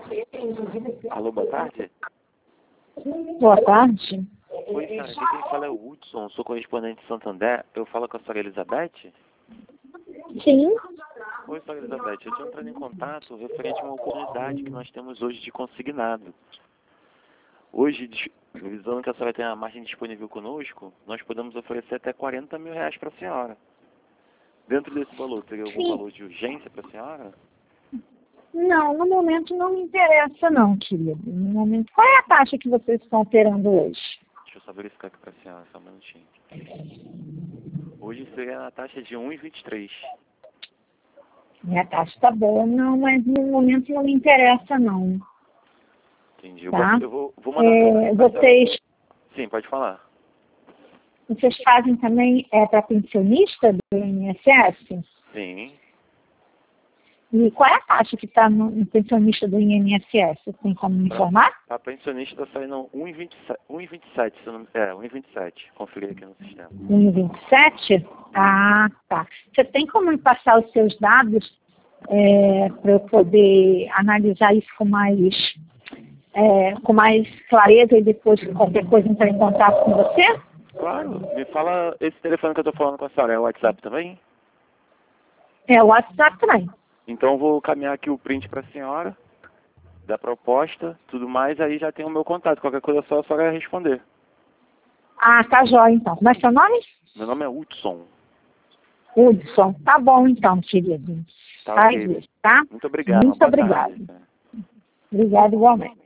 Alô, boa tarde. Boa tarde. Oi, senhora, aqui quem fala é o Hudson, sou correspondente de Santander. Eu falo com a senhora Elizabeth? Sim. Oi, senhora Elizabeth, eu estou entrando em contato referente a uma oportunidade que nós temos hoje de consignado. Hoje, visando que a senhora tem a margem disponível conosco, nós podemos oferecer até R$40 mil para a senhora. Dentro desse valor, teria algum valor de urgência para a senhora? Não, no momento não me interessa não, querido. No momento, qual é a taxa que vocês estão operando hoje? Deixa eu só verificar aqui para a senhora, só um minutinho. Hoje seria a taxa de 1,23. Minha taxa está boa, não, mas no momento não me interessa não. Entendi. Tá? Eu vou mandar Sim, pode falar. Vocês fazem também para pensionista do INSS? Sim. E qual é a taxa que está no pensionista do INSS? Você tem como me informar? A pensionista está saindo 1,27, se eu não... 1,27. Conferi aqui no sistema. 1,27? Ah, tá. Você tem como me passar os seus dados para eu poder analisar isso com mais clareza e depois, qualquer coisa, entrar em contato com você? Claro. Me fala, esse telefone que eu estou falando com a senhora, é o WhatsApp também? É o WhatsApp também. Então eu vou caminhar aqui o print para a senhora, da proposta, tudo mais, aí já tem o meu contato. Qualquer coisa só a senhora responder. Ah, tá jóia então. Como é seu nome? Meu nome é Hudson. Hudson. Tá bom então, querido. Tá Faz ok. isso, tá? Muito obrigado. Muito Boa obrigada. tarde. Obrigada igualmente.